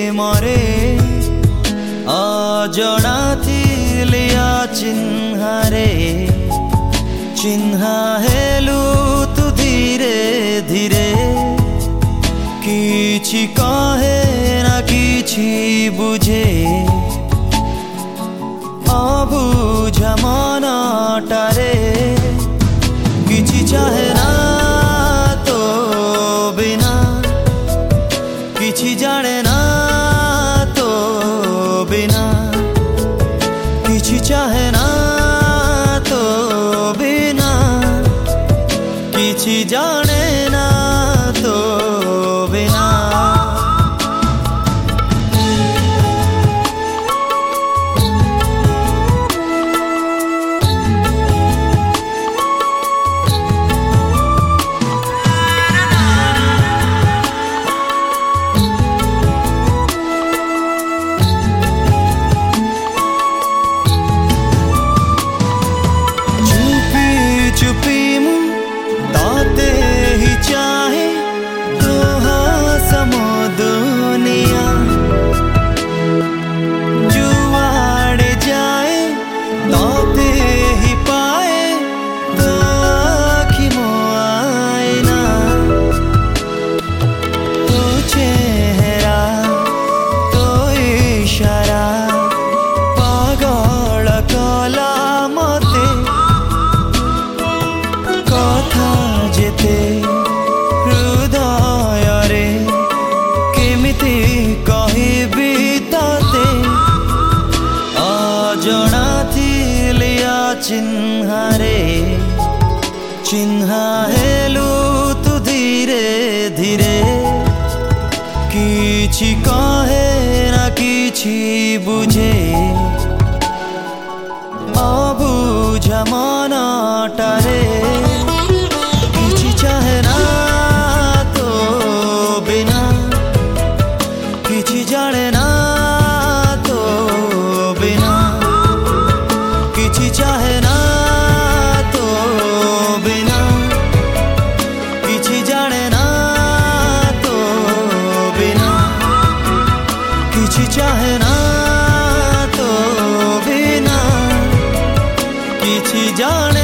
ପ୍ରେମରେ ଅଜଣା ଥିଲି ଚିହ୍ନାରେ ଚିହ୍ନା ହେଲୁ ତୁ ଧୀରେ ଧୀରେ କିଛି କହେ ନା କିଛି ବୁଝେ ଅବୁଝା ମନଟାରେ କିଛି ଚାହେଁ ନା ତୋ ବିନା କିଛି ଜାଣେ ନା ତୋ बिना किछि चाहे ना तो बिना किछि जाने ना तो बिना चुपी मु ताते ही चाहे तो समो दुनिया जुआड़े जाए ताते ही पाए तो आखि मो आईना तो चेहरा तो इशारा पागल कला मते कथा जेते हृदय रे केमिति कहिबी ताते अजଣା थिली चिन्हारे चिन्हा हेलु तू धीरे धीरे किछि कहे ना किछि बुझे अबुझा मनटारे किछि चाहे ना तो बिना किछि जाने ना तो बिना किछि चाहे ना तो बिना किछि जाने ना तो बिना किछि चाहे ना तो बिना किछि जाने